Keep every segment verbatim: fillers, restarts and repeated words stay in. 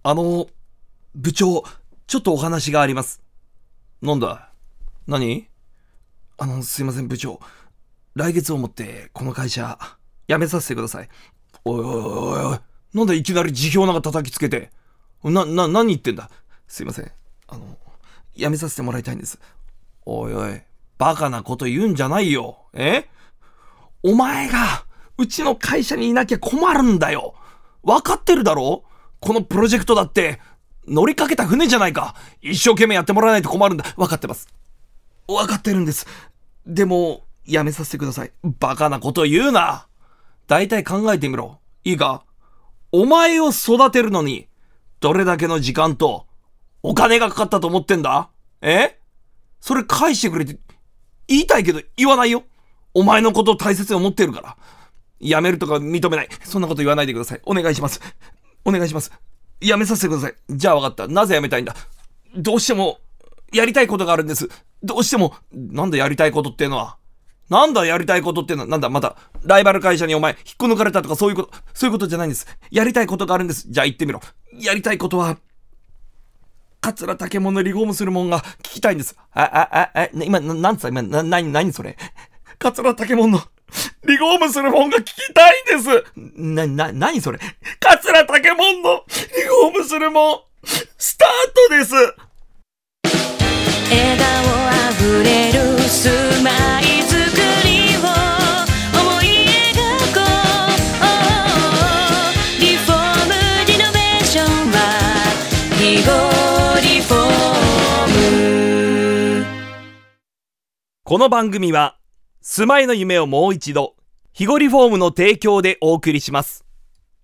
あの、部長、ちょっとお話があります。なんだ？何？あの、すいません部長。来月をもってこの会社、辞めさせてください。おいおいおいおい。なんでいきなり辞表なんか叩きつけて。な、な、何言ってんだ？すいません。あの、辞めさせてもらいたいんです。おいおい、バカなこと言うんじゃないよ。え？お前が、うちの会社にいなきゃ困るんだよ。わかってるだろ？このプロジェクトだって、乗りかけた船じゃないか。一生懸命やってもらわないと困るんだ。わかってます。わかってるんです。でも、やめさせてください。バカなこと言うな。だいたい考えてみろ。いいか？お前を育てるのに、どれだけの時間と、お金がかかったと思ってんだ？え？それ返してくれって、言いたいけど言わないよ。お前のことを大切に思ってるから。やめるとか認めない。そんなこと言わないでください。お願いします。お願いします。やめさせてください。じゃあ分かった。なぜやめたいんだ？どうしても、やりたいことがあるんです。どうしても、なんだやりたいことってのは。なんだやりたいことってのは。なんだまた、ライバル会社にお前、引っこ抜かれたとかそういうこと、そういうことじゃないんです。やりたいことがあるんです。じゃあ言ってみろ。やりたいことは、桂竹門のリフォームするもんが聞きたいんです。あ、あ、あ、あ、今、な、なんつった今、な、なに、なにそれ。桂竹門の、リフォームするもんが聞きたいんです。な、な、なにそれ。桂竹門の、リフォームするもん、スタートです。 笑顔あふれるスマイ作りを思い描こう。リフォームリノベーションはリゴリフォーム。 この番組は住まいの夢をもう一度ヒゴリフォームの提供でお送りします。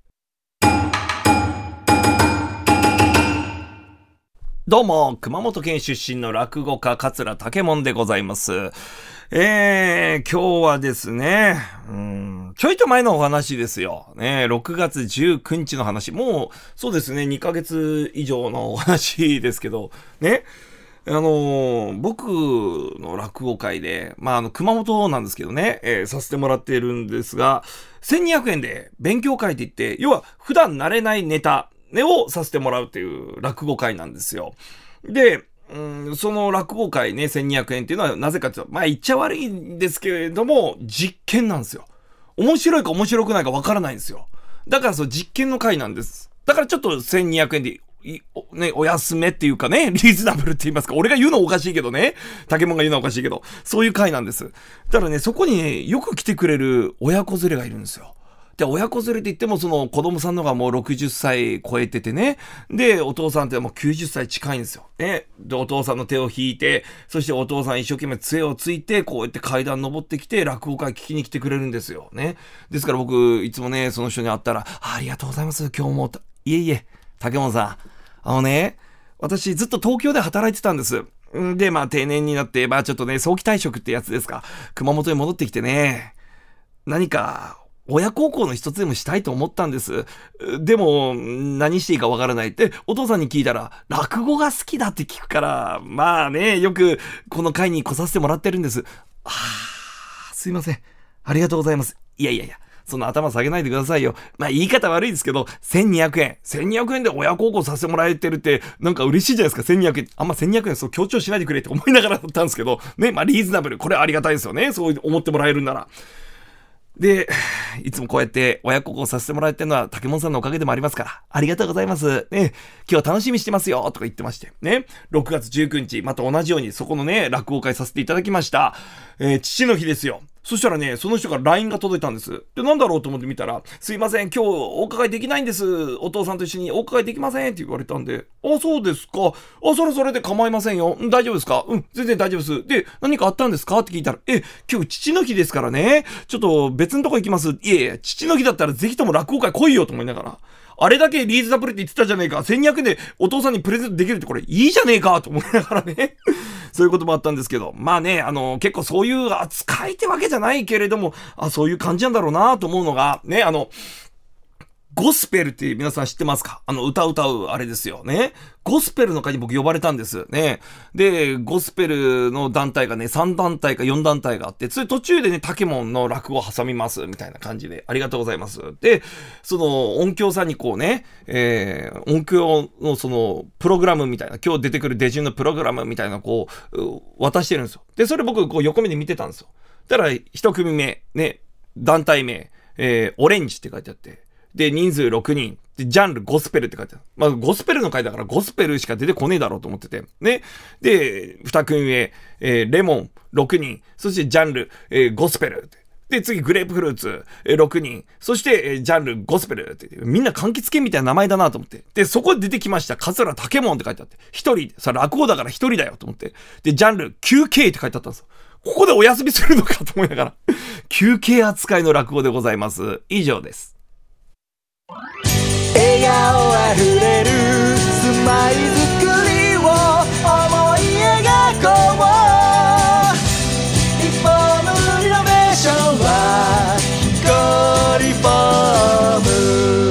どうも熊本県出身の落語家桂竹門でございます。えー、今日はですね、うーん、ちょいと前のお話ですよ。ね、ろくがつじゅうくにちの話。もうそうですね、にかげつ以上のお話ですけどね。あのー、僕の落語会で、まあ、あの、熊本なんですけどね、えー、させてもらっているんですが、せんにひゃくえんで勉強会って言って、要は普段慣れないネタをさせてもらうっていう落語会なんですよ。で、うん、その落語会ね、せんにひゃくえんっていうのはなぜかというと、まあ言っちゃ悪いんですけれども、実験なんですよ。面白いか面白くないかわからないんですよ。だからそう実験の会なんです。だからちょっとせんにひゃくえんでいおね、お安めっていうかね、リーズナブルって言いますか、俺が言うのはおかしいけどね、竹門が言うのはおかしいけど、そういう会なんです。だからね、そこにね、よく来てくれる親子連れがいるんですよ。で、親子連れって言っても、その子供さんのがもうろくじゅっさい超えててね。で、お父さんってもうきゅうじゅっさい近いんですよ。ね。で、お父さんの手を引いて、そしてお父さん一生懸命杖をついて、こうやって階段登ってきて、落語会聞きに来てくれるんですよ。ね。ですから僕、いつもね、その人に会ったら、あ、ありがとうございます、今日も。いえいえ、竹本さん。あのね、私ずっと東京で働いてたんです。で、まあ定年になって、まあちょっとね、早期退職ってやつですか。熊本に戻ってきてね、何か、親孝行の一つでもしたいと思ったんです。でも、何していいかわからないって、お父さんに聞いたら、落語が好きだって聞くから、まあね、よくこの会に来させてもらってるんです。あー、すいません。ありがとうございます。いやいやいや。そんな頭下げないでくださいよ。まあ言い方悪いですけど、せんにひゃくえん。せんにひゃくえんで親孝行させてもらえてるって、なんか嬉しいじゃないですか、せんにひゃくえん。あんませんにひゃくえんそう強調しないでくれって思いながらだったんですけど、ね、まあリーズナブル。これありがたいですよね。そう思ってもらえるんなら。で、いつもこうやって親孝行させてもらえてるのは竹門さんのおかげでもありますから、ありがとうございます。ね、今日楽しみにしてますよ、とか言ってまして。ね、ろくがつじゅうくにち、また同じようにそこのね、落語会させていただきました。えー、父の日ですよ。そしたらね、その人から ライン が届いたんです。で、なんだろうと思って見たら、すいません、今日お伺いできないんです。お父さんと一緒にお伺いできませんって言われたんで、あ、そうですか。あ、それそれで構いませんよ。大丈夫ですか？うん、全然大丈夫です。で、何かあったんですかって聞いたら、え、今日父の日ですからね、ちょっと別のとこ行きます。いえいえ、父の日だったらぜひとも落語会来いよと思いながら、あれだけリーズナブルって言ってたじゃねえか。せんにひゃくえんでお父さんにプレゼントできるってこれいいじゃねえかと思いながらね。そういうこともあったんですけど。まあね、あの、結構そういう扱いってわけじゃないけれども、あ、そういう感じなんだろうなと思うのが、ね、あの、 ゴスペルって皆さん知ってますか？あの、歌歌うあれですよね。ゴスペルの会に僕呼ばれたんですね。で、ゴスペルの団体がね、さん団体かよん団体があって、それ途中でね、タケモンの落語を挟みます、みたいな感じで、ありがとうございます。で、その、音響さんにこうね、えー、音響のその、プログラムみたいな、今日出てくるデジュンのプログラムみたいな、こう、渡してるんですよ。で、それ僕、こう、横目で見てたんですよ。だから、一組目、ね、団体名、えー、オレンジって書いてあって、で、人数ろくにん。で、ジャンルゴスペルって書いてある。まあ、ゴスペルの回だからゴスペルしか出てこねえだろうと思ってて。ね。で、二組目、えー、レモンろくにん。そしてジャンル、えー、ゴスペルって。で、次、グレープフルーツ、えー、ろくにん。そして、えー、ジャンルゴスペルって。みんな柑橘系みたいな名前だなと思って。で、そこで出てきました。桂竹門って書いてあって。一人。さ、落語だから一人だよと思って。で、ジャンル休憩って書いてあったんですよ。ここでお休みするのかと思いながら。休憩扱いの落語でございます。以上です。 笑顔あふれるスマイル作りを思い描こう。一本のリノベーションはゴリフォーム。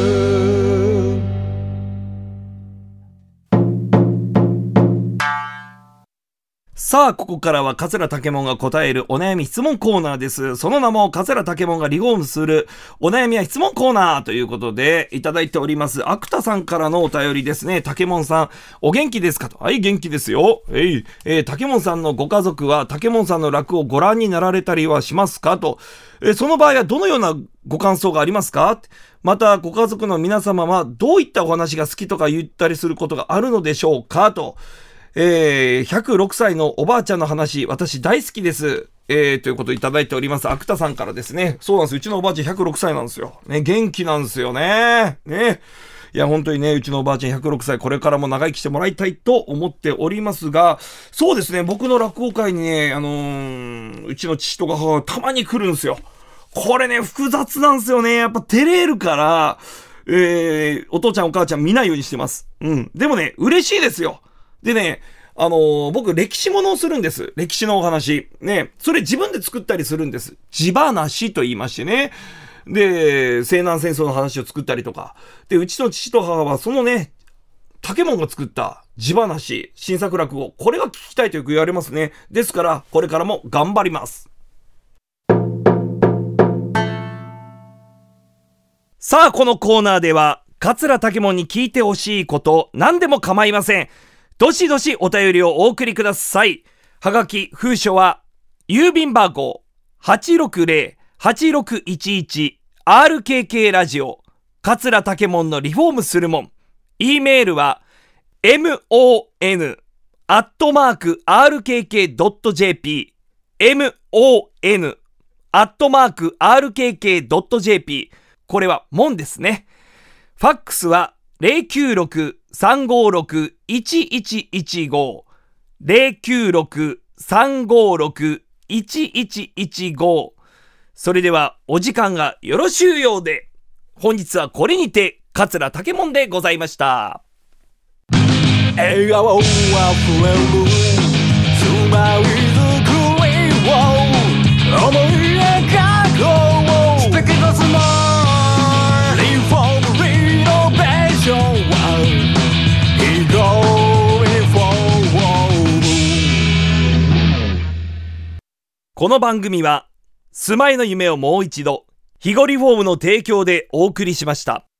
さあ、ここからは桂竹門が答えるお悩み質問コーナーです。その名も桂竹門がリフォームするお悩みや質問コーナーということでいただいております。アクタさんからのお便りですね。竹門さん、お元気ですかと。はい、元気ですよ。えい、えー、竹門さんのご家族は竹門さんの落をご覧になられたりはしますかと。えー、その場合はどのようなご感想がありますか？また、ご家族の皆様はどういったお話が好きとか言ったりすることがあるのでしょうかと。えー、ひゃくろくさいのおばあちゃんの話、私大好きです。えー、ということをいただいております。アクタさんからですね。そうなんです。うちのおばあちゃんひゃくろくさいなんですよ。ね、元気なんですよね。ね。いや、本当にね、うちのおばあちゃんひゃくろくさい、これからも長生きしてもらいたいと思っておりますが、そうですね、僕の落語会にね、あのー、うちの父とか母がたまに来るんですよ。これね、複雑なんですよね。やっぱ照れるから、えー、お父ちゃんお母ちゃん見ないようにしてます。うん。でもね、嬉しいですよ。でね、あのー、僕、歴史ものをするんです。歴史のお話。ね。それ自分で作ったりするんです。地話と言いましてね。で、西南戦争の話を作ったりとか。で、うちの父と母は、そのね、竹門が作った地話、新作落語、これが聞きたいとよく言われますね。ですから、これからも頑張ります。さあ、このコーナーでは、桂竹門に聞いてほしいこと、何でも構いません。どしどしお便りをお送りください。はがき、封書は、郵便番号 はちろくぜろ はちろくいちいち アールケーケー ラジオ、桂竹門のリフォームするもん。E メールは、モン アットマーク アールケーケー ドット ジェーピー、モン アットマーク アールケーケー ドット ジェーピー、これはもんですね。ファックスは、ゼロきゅうろく さんごろく いちいちいちご ゼロきゅうろく さんごろく いちいちいちご。それではお時間がよろしゅうようで、本日はこれにて桂竹門でございました。 笑顔あふれるスマイル作りを思い描こう。素敵なスマイルリフォームリノベーションはこの番組は住まいの夢をもう一度、ヒゴリフォームの提供でお送りしました。